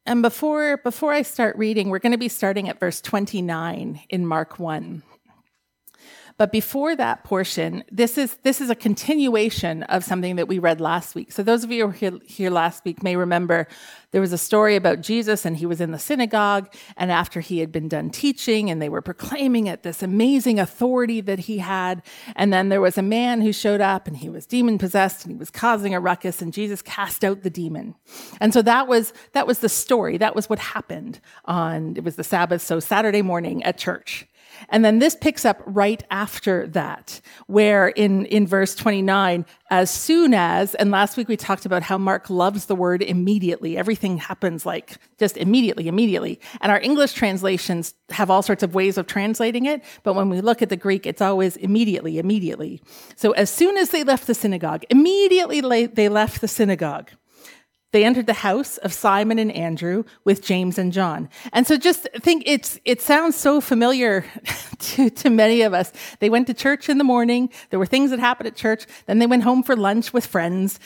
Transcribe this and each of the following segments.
And before I start reading, we're going to be starting at verse 29 in Mark 1. But before that portion, this is a continuation of something that we read last week. So those of you who were here last week may remember there was a story about Jesus, and he was in the synagogue, and after he had been done teaching, and they were proclaiming at this amazing authority that he had, and then there was a man who showed up, and he was demon-possessed, and he was causing a ruckus, and Jesus cast out the demon. And so that was the story. That was what happened it was the Sabbath, so Saturday morning at church. And then this picks up right after that, where in verse 29, as soon as, and last week we talked about how Mark loves the word immediately. Everything happens like just immediately. And our English translations have all sorts of ways of translating it, but when we look at the Greek, it's always immediately. So as soon as they left the synagogue, immediately they left the synagogue. They entered the house of Simon and Andrew with James and John. And so just think, it sounds so familiar to many of us. They went to church in the morning. There were things that happened at church. Then they went home for lunch with friends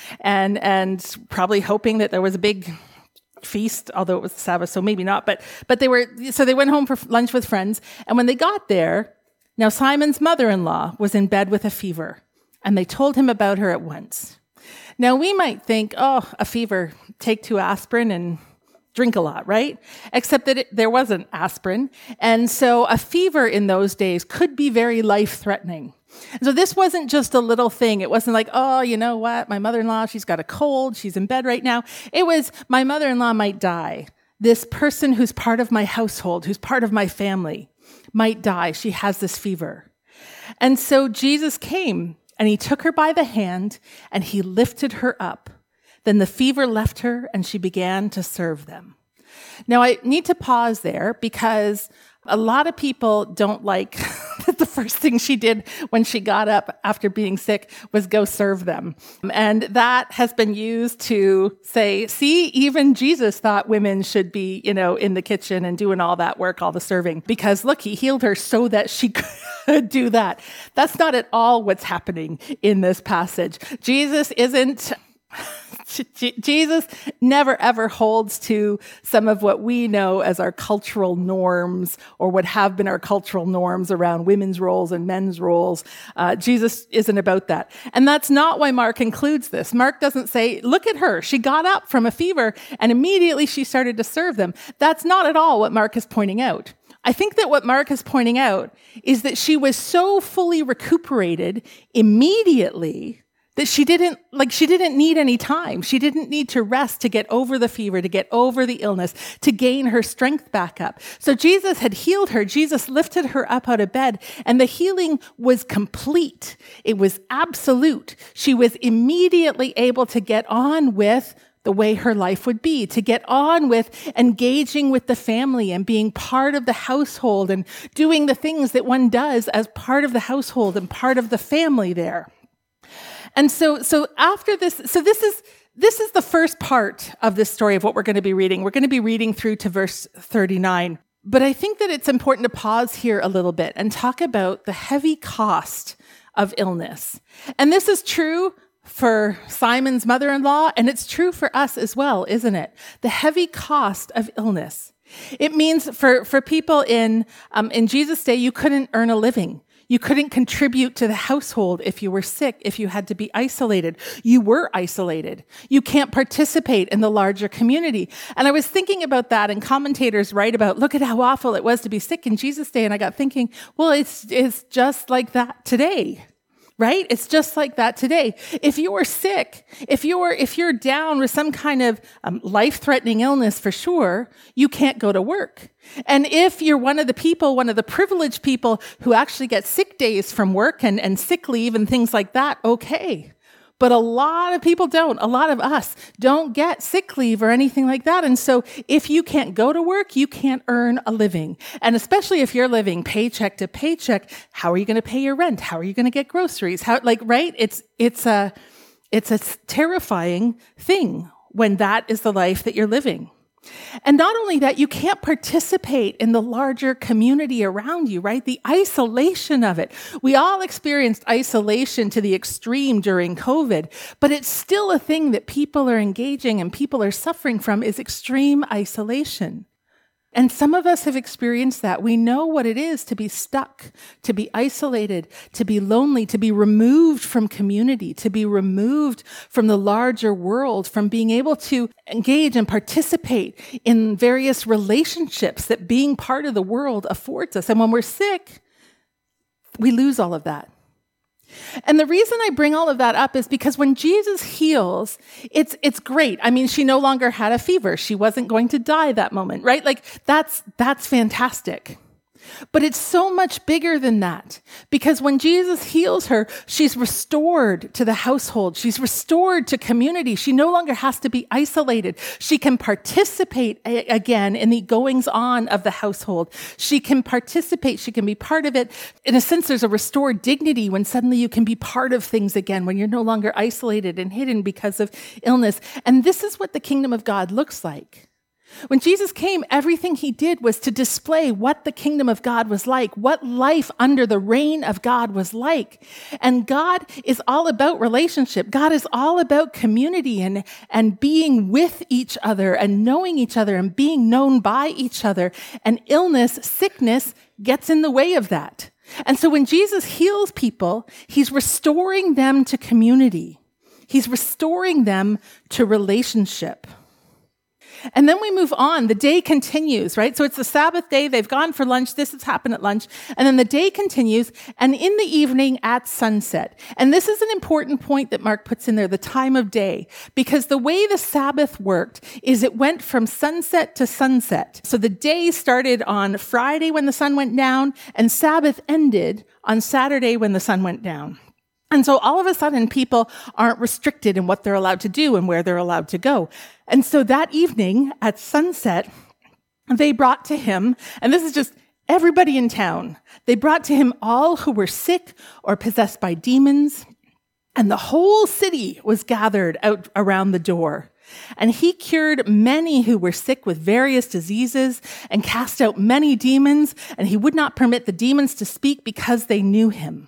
and probably hoping that there was a big feast, although it was the Sabbath, so maybe not. But they went home for lunch with friends. And when they got there, now Simon's mother-in-law was in bed with a fever, and they told him about her at once. Now, we might think, a fever, take 2 aspirin and drink a lot, right? Except that there wasn't aspirin. And so a fever in those days could be very life-threatening. And so this wasn't just a little thing. It wasn't like, you know what? My mother-in-law, she's got a cold. She's in bed right now. It was, my mother-in-law might die. This person who's part of my household, who's part of my family, might die. She has this fever. And so Jesus came. And he took her by the hand, and he lifted her up. Then the fever left her, and she began to serve them. Now, I need to pause there because a lot of people don't like that the first thing she did when she got up after being sick was go serve them. And that has been used to say, see, even Jesus thought women should be, in the kitchen and doing all that work, all the serving, because look, he healed her so that she could do that. That's not at all what's happening in this passage. Jesus never ever holds to some of what we know as our cultural norms or what have been our cultural norms around women's roles and men's roles. Jesus isn't about that. And that's not why Mark includes this. Mark doesn't say, look at her. She got up from a fever and immediately she started to serve them. That's not at all what Mark is pointing out. I think that what Mark is pointing out is that she was so fully recuperated immediately that she didn't need any time. She didn't need to rest to get over the fever, to get over the illness, to gain her strength back up. So Jesus had healed her. Jesus lifted her up out of bed, and the healing was complete. It was absolute. She was immediately able to get on with the way her life would be, to get on with engaging with the family and being part of the household and doing the things that one does as part of the household and part of the family there. And so after this, this is the first part of this story of what we're going to be reading. We're going to be reading through to verse 39. But I think that it's important to pause here a little bit and talk about the heavy cost of illness. And this is true for Simon's mother-in-law, and it's true for us as well, isn't it? The heavy cost of illness. It means for people in Jesus' day, you couldn't earn a living. You couldn't contribute to the household if you were sick, if you had to be isolated. You were isolated. You can't participate in the larger community. And I was thinking about that, and commentators write about, look at how awful it was to be sick in Jesus' day. And I got thinking, well, it's just like that today. Right? It's just like that today. If you were sick, if you're down with some kind of life-threatening illness for sure, you can't go to work. And if you're one of the privileged people who actually get sick days from work and sick leave and things like that, okay. But a lot of people don't. A lot of us don't get sick leave or anything like that. And so if you can't go to work, you can't earn a living. And especially if you're living paycheck to paycheck, how are you going to pay your rent? How are you going to get groceries? Right? It's a terrifying thing when that is the life that you're living. And not only that, you can't participate in the larger community around you, right? The isolation of it. We all experienced isolation to the extreme during COVID, but it's still a thing that people are engaging and people are suffering from is extreme isolation. And some of us have experienced that. We know what it is to be stuck, to be isolated, to be lonely, to be removed from community, to be removed from the larger world, from being able to engage and participate in various relationships that being part of the world affords us. And when we're sick, we lose all of that. And the reason I bring all of that up is because when Jesus heals, it's great. I mean, she no longer had a fever. She wasn't going to die that moment, right? Like that's fantastic. But it's so much bigger than that, because when Jesus heals her, she's restored to the household. She's restored to community. She no longer has to be isolated. She can participate again in the goings on of the household. She can participate. She can be part of it. In a sense, there's a restored dignity when suddenly you can be part of things again, when you're no longer isolated and hidden because of illness. And this is what the kingdom of God looks like. When Jesus came, everything he did was to display what the kingdom of God was like, what life under the reign of God was like. And God is all about relationship. God is all about community and being with each other and knowing each other and being known by each other. And illness, sickness gets in the way of that. And so when Jesus heals people, he's restoring them to community. He's restoring them to relationship. And then we move on. The day continues, right? So it's the Sabbath day. They've gone for lunch. This has happened at lunch. And then the day continues. And in the evening at sunset. And this is an important point that Mark puts in there, the time of day. Because the way the Sabbath worked is it went from sunset to sunset. So the day started on Friday when the sun went down, and Sabbath ended on Saturday when the sun went down. And so all of a sudden, people aren't restricted in what they're allowed to do and where they're allowed to go. And so that evening at sunset, they brought to him, and this is just everybody in town, they brought to him all who were sick or possessed by demons, and the whole city was gathered out around the door. And he cured many who were sick with various diseases and cast out many demons, and he would not permit the demons to speak because they knew him.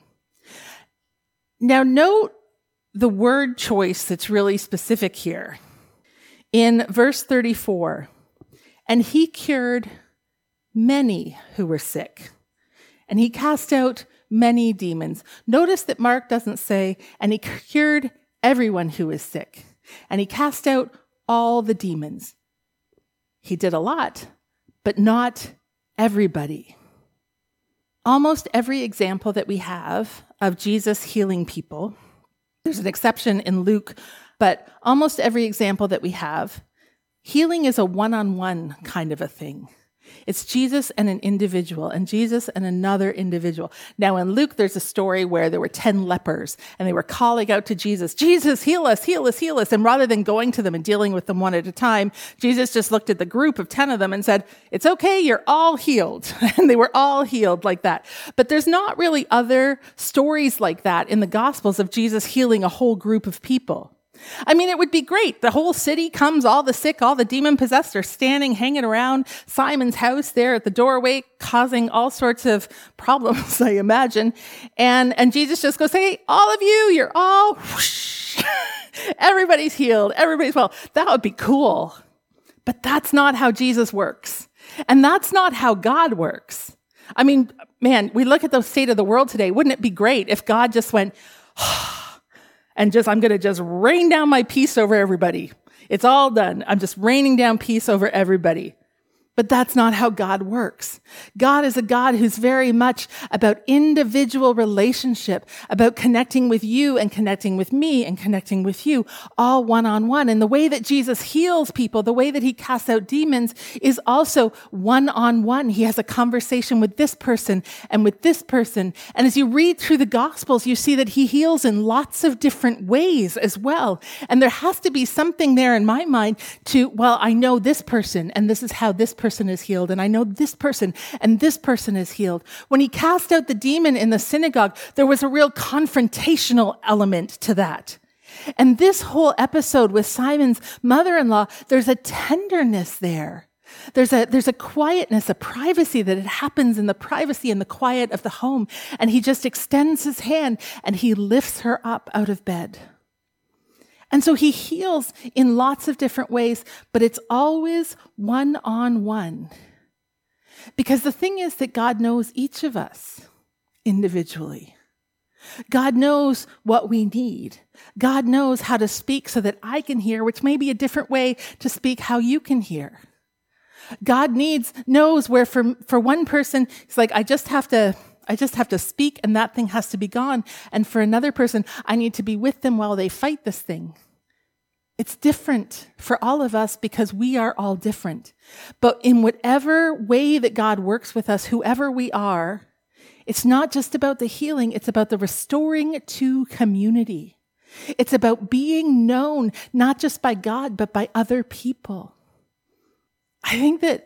Now, note the word choice that's really specific here. In verse 34, and he cured many who were sick, and he cast out many demons. Notice that Mark doesn't say, and he cured everyone who was sick, and he cast out all the demons. He did a lot, but not everybody. Almost every example that we have of Jesus healing people, there's an exception in Luke, but almost every example that we have, healing is a one-on-one kind of a thing. It's Jesus and an individual, and Jesus and another individual. Now in Luke, there's a story where there were 10 lepers, and they were calling out to Jesus, Jesus, heal us, heal us, heal us. And rather than going to them and dealing with them one at a time, Jesus just looked at the group of 10 of them and said, it's okay, you're all healed. And they were all healed like that. But there's not really other stories like that in the Gospels of Jesus healing a whole group of people. I mean, it would be great. The whole city comes, all the sick, all the demon-possessed are standing, hanging around Simon's house there at the doorway, causing all sorts of problems, I imagine. And Jesus just goes, hey, all of you, you're all, whoosh, everybody's healed, everybody's well. That would be cool. But that's not how Jesus works. And that's not how God works. I mean, man, we look at the state of the world today. Wouldn't it be great if God just went, and I'm going to just rain down my peace over everybody. It's all done. I'm just raining down peace over everybody. But that's not how God works. God is a God who's very much about individual relationship, about connecting with you and connecting with me and connecting with you, all one-on-one. And the way that Jesus heals people, the way that he casts out demons is also one-on-one. He has a conversation with this person and with this person. And as you read through the Gospels, you see that he heals in lots of different ways as well. And there has to be something there in my mind to, well, I know this person and this is how this person is healed, and I know this person and this person is healed. When he cast out the demon in the synagogue, there was a real confrontational element to that. And this whole episode with Simon's mother-in-law, there's a tenderness there. There's a quietness, a privacy that it happens in the privacy and the quiet of the home. And he just extends his hand and he lifts her up out of bed. And so he heals in lots of different ways, but it's always one-on-one. Because the thing is that God knows each of us individually. God knows what we need. God knows how to speak so that I can hear, which may be a different way to speak how you can hear. God knows where for one person, it's like, I just have to speak and that thing has to be gone. And for another person, I need to be with them while they fight this thing. It's different for all of us because we are all different. But in whatever way that God works with us, whoever we are, it's not just about the healing, it's about the restoring to community. It's about being known, not just by God, but by other people. I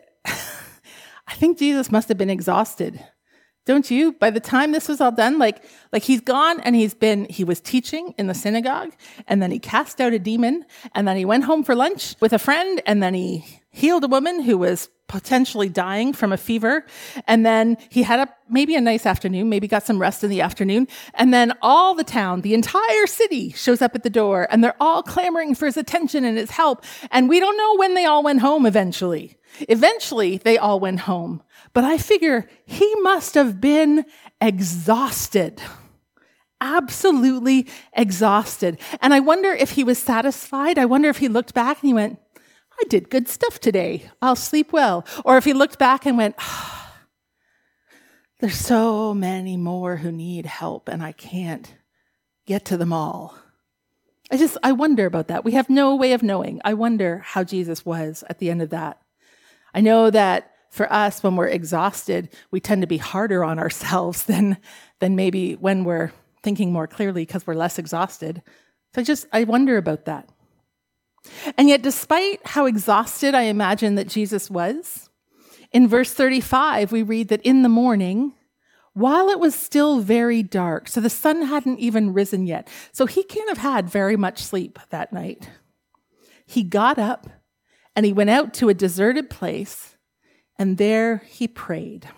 think Jesus must have been exhausted. Don't you? By the time this was all done, like he's gone and he was teaching in the synagogue, and then he cast out a demon, and then he went home for lunch with a friend, and then he healed a woman who was potentially dying from a fever. And then he had maybe a nice afternoon, maybe got some rest in the afternoon. And then all the town, the entire city shows up at the door and they're all clamoring for his attention and his help. And we don't know when they all went home eventually. Eventually they all went home. But I figure he must have been exhausted. Absolutely exhausted. And I wonder if he was satisfied. I wonder if he looked back and he went, I did good stuff today. I'll sleep well. Or if he looked back and went, there's so many more who need help and I can't get to them all. I wonder about that. We have no way of knowing. I wonder how Jesus was at the end of that. I know that for us, when we're exhausted, we tend to be harder on ourselves than maybe when we're thinking more clearly because we're less exhausted. So I wonder about that. And yet, despite how exhausted I imagine that Jesus was, in verse 35, we read that in the morning, while it was still very dark, so the sun hadn't even risen yet, so he can't have had very much sleep that night, he got up and he went out to a deserted place, and there he prayed.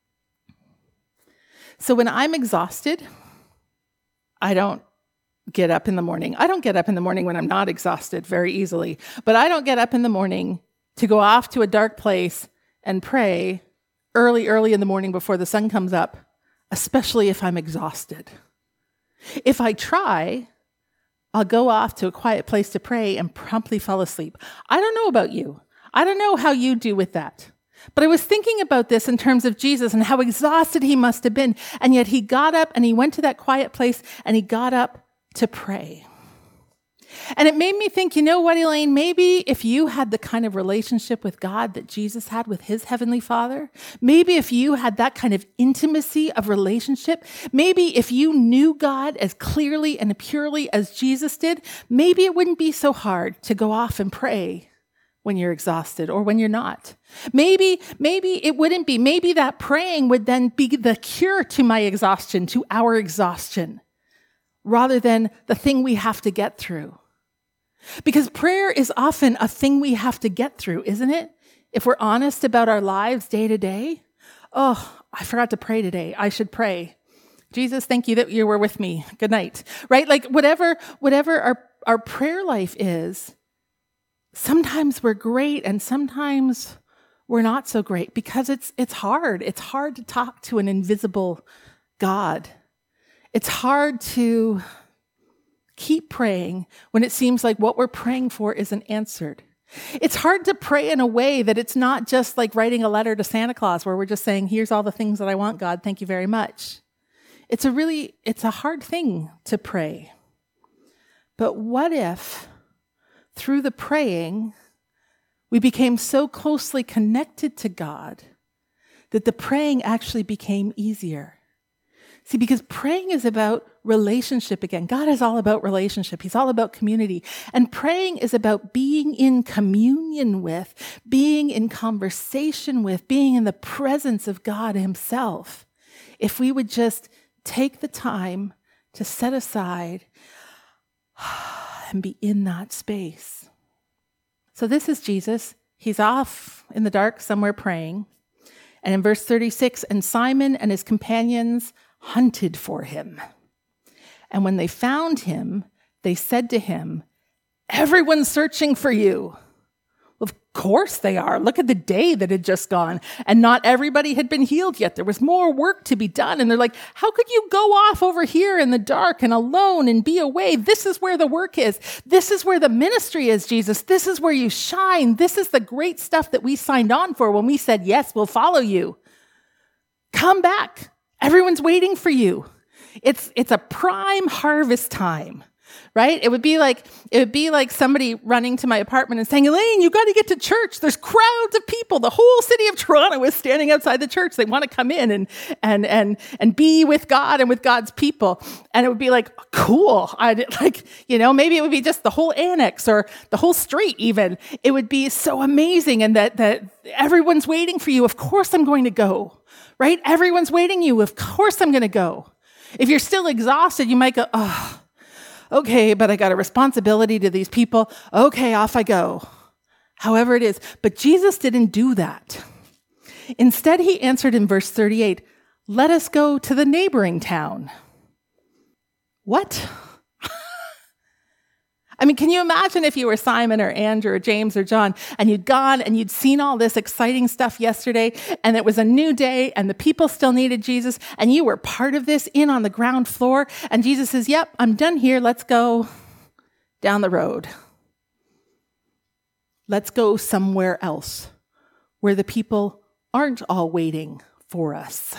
So when I'm exhausted, I don't get up in the morning. I don't get up in the morning when I'm not exhausted very easily, but I don't get up in the morning to go off to a dark place and pray early in the morning before the sun comes up, especially if I'm exhausted. If I try, I'll go off to a quiet place to pray and promptly fall asleep. I don't know about you. I don't know how you do with that. But I was thinking about this in terms of Jesus and how exhausted he must have been. And yet he got up and he went to that quiet place and he got up to pray. And it made me think, you know what, Elaine, maybe if you had the kind of relationship with God that Jesus had with his heavenly Father, maybe if you had that kind of intimacy of relationship, maybe if you knew God as clearly and purely as Jesus did, maybe it wouldn't be so hard to go off and pray when you're exhausted or when you're not. Maybe it wouldn't be. Maybe that praying would then be the cure to my exhaustion, to our exhaustion, rather than the thing we have to get through. Because prayer is often a thing we have to get through, isn't it? If we're honest about our lives day to day. Oh, I forgot to pray today. I should pray. Jesus, thank you that you were with me. Good night. Right? Like whatever our prayer life is, sometimes we're great and sometimes we're not so great because it's hard. It's hard to talk to an invisible God. It's hard to keep praying when it seems like what we're praying for isn't answered. It's hard to pray in a way that it's not just like writing a letter to Santa Claus where we're just saying, here's all the things that I want, God, thank you very much. It's a hard thing to pray. But what if through the praying, we became so closely connected to God that the praying actually became easier? See, because praying is about relationship again. God is all about relationship. He's all about community. And praying is about being in communion with, being in conversation with, being in the presence of God himself. If we would just take the time to set aside and be in that space. So this is Jesus. He's off in the dark somewhere praying. And in verse 36, and Simon and his companions hunted for him. And when they found him, they said to him, "Everyone's searching for you." Well, of course they are. Look at the day that had just gone. And not everybody had been healed yet. There was more work to be done. And they're like, how could you go off over here in the dark and alone and be away? This is where the work is. This is where the ministry is, Jesus. This is where you shine. This is the great stuff that we signed on for when we said, yes, we'll follow you. Come back. Everyone's waiting for you. It's a prime harvest time. Right? It would be like somebody running to my apartment and saying, "Elaine, you got to get to church. There's crowds of people. The whole city of Toronto is standing outside the church. They want to come in and be with God and with God's people." And it would be like, cool. Maybe it would be just the whole annex or the whole street even. It would be so amazing, and that everyone's waiting for you. Of course I'm going to go. Right? Everyone's waiting you. Of course I'm going to go. If you're still exhausted, you might go, "Oh, okay, but I got a responsibility to these people. Okay, off I go." However it is. But Jesus didn't do that. Instead, he answered in verse 38, "Let us go to the neighboring town." What? I mean, can you imagine if you were Simon or Andrew or James or John and you'd gone and you'd seen all this exciting stuff yesterday and it was a new day and the people still needed Jesus and you were part of this in on the ground floor and Jesus says, "Yep, I'm done here. Let's go down the road. Let's go somewhere else where the people aren't all waiting for us.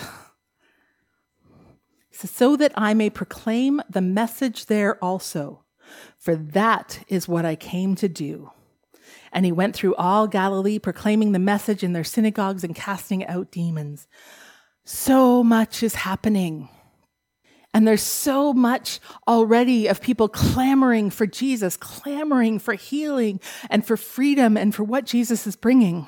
So that I may proclaim the message there also. For that is what I came to do." And he went through all Galilee, proclaiming the message in their synagogues and casting out demons. So much is happening. And there's so much already of people clamoring for Jesus, clamoring for healing and for freedom and for what Jesus is bringing.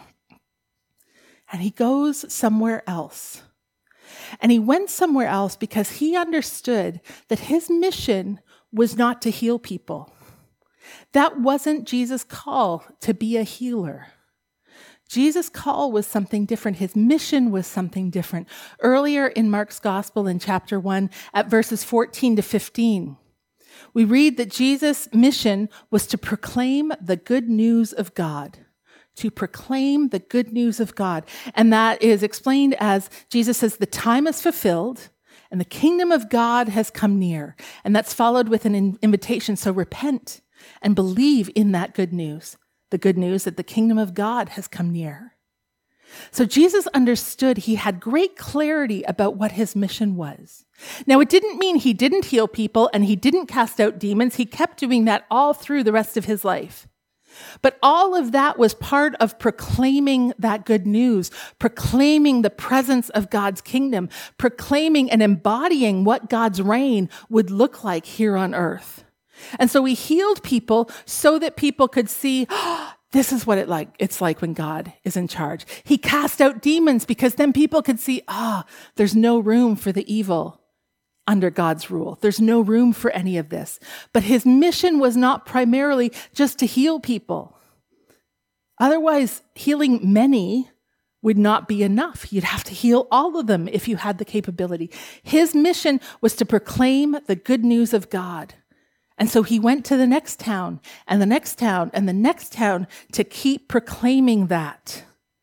And he goes somewhere else. And he went somewhere else because he understood that his mission was not to heal people. That wasn't Jesus' call, to be a healer. Jesus' call was something different. His mission was something different. Earlier in Mark's gospel in chapter 1 at verses 14 to 15, we read that Jesus' mission was to proclaim the good news of God. To proclaim the good news of God. And that is explained as Jesus says, "The time is fulfilled and the kingdom of God has come near." And that's followed with an invitation. So repent and believe in that good news. The good news that the kingdom of God has come near. So Jesus understood, he had great clarity about what his mission was. Now, it didn't mean he didn't heal people and he didn't cast out demons. He kept doing that all through the rest of his life. But all of that was part of proclaiming that good news, proclaiming the presence of God's kingdom, proclaiming and embodying what God's reign would look like here on earth. And so he healed people so that people could see, this is what it's like when God is in charge. He cast out demons because then people could see, there's no room for the evil under God's rule. There's no room for any of this. But his mission was not primarily just to heal people. Otherwise, healing many would not be enough. You'd have to heal all of them if you had the capability. His mission was to proclaim the good news of God. And so he went to the next town and the next town and the next town to keep proclaiming that.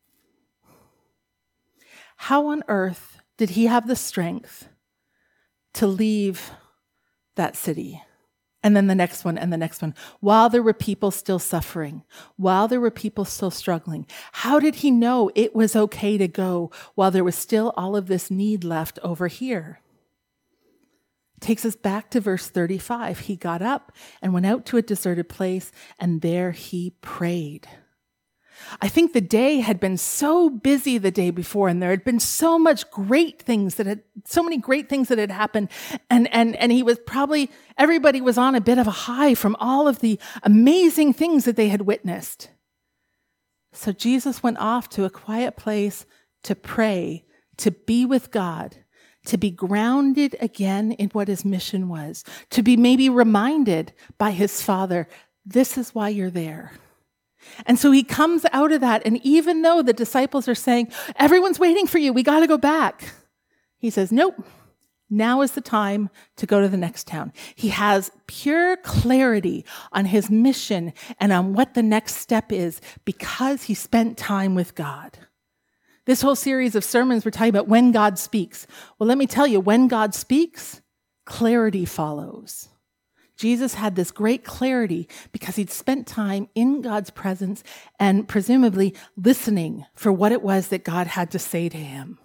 How on earth did he have the strength to leave that city? And then the next one and the next one, while there were people still suffering, while there were people still struggling. How did he know it was okay to go while there was still all of this need left over here? Takes us back to verse 35. He got up and went out to a deserted place, and there he prayed. I think the day had been so busy the day before, and there had been so many great things that had happened. And he was everybody was on a bit of a high from all of the amazing things that they had witnessed. So Jesus went off to a quiet place to pray, to be with God, to be grounded again in what his mission was, to be maybe reminded by his Father, this is why you're there. And so he comes out of that, and even though the disciples are saying, everyone's waiting for you, we got to go back, he says, nope, now is the time to go to the next town. He has pure clarity on his mission and on what the next step is because he spent time with God. This whole series of sermons, we're talking about when God speaks. Well, let me tell you, when God speaks, clarity follows. Jesus had this great clarity because he'd spent time in God's presence and presumably listening for what it was that God had to say to him.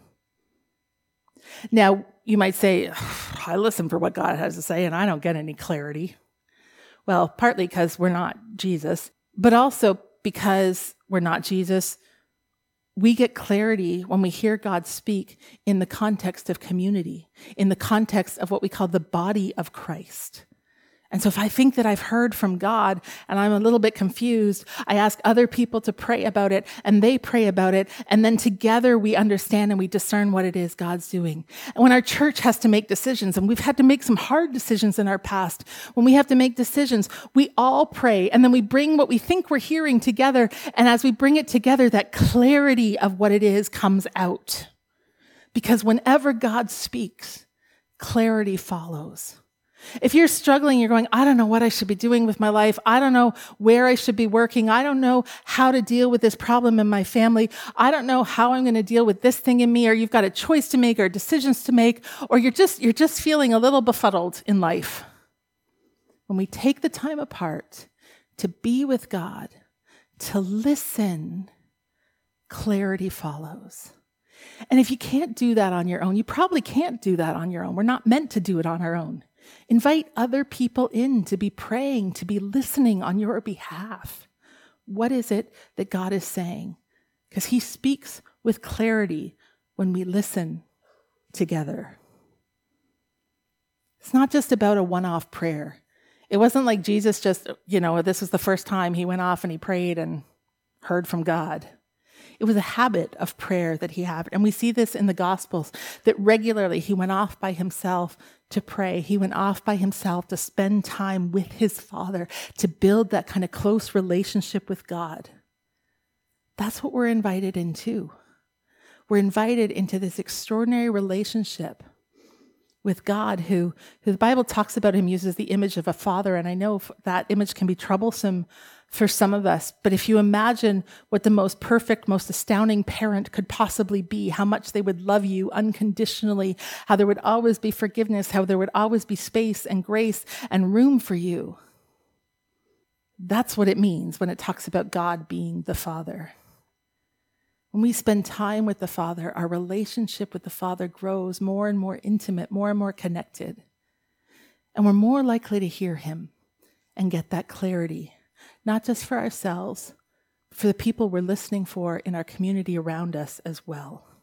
Now, you might say, I listen for what God has to say and I don't get any clarity. Well, partly because we're not Jesus, but also because we're not Jesus, we get clarity when we hear God speak in the context of community, in the context of what we call the body of Christ. And so if I think that I've heard from God and I'm a little bit confused, I ask other people to pray about it and they pray about it. And then together we understand and we discern what it is God's doing. And when our church has to make decisions, and we've had to make some hard decisions in our past, when we have to make decisions, we all pray and then we bring what we think we're hearing together. And as we bring it together, that clarity of what it is comes out. Because whenever God speaks, clarity follows. If you're struggling, you're going, I don't know what I should be doing with my life. I don't know where I should be working. I don't know how to deal with this problem in my family. I don't know how I'm going to deal with this thing in me, or you've got a choice to make or decisions to make, or you're just feeling a little befuddled in life. When we take the time apart to be with God, to listen, clarity follows. And if you can't do that on your own, you probably can't do that on your own. We're not meant to do it on our own. Invite other people in to be praying, to be listening on your behalf. What is it that God is saying? Because he speaks with clarity when we listen together. It's not just about a one-off prayer. It wasn't like Jesus just, this was the first time he went off and he prayed and heard from God. It was a habit of prayer that he had. And we see this in the Gospels, that regularly he went off by himself to pray. He went off by himself to spend time with his Father, to build that kind of close relationship with God. That's what we're invited into. We're invited into this extraordinary relationship with God, who the Bible talks about him, uses the image of a father. And I know that image can be troublesome for some of us. But if you imagine what the most perfect, most astounding parent could possibly be, how much they would love you unconditionally, how there would always be forgiveness, how there would always be space and grace and room for you. That's what it means when it talks about God being the Father. When we spend time with the Father, our relationship with the Father grows more and more intimate, more and more connected. And we're more likely to hear him and get that clarity, not just for ourselves, but for the people we're listening for in our community around us as well.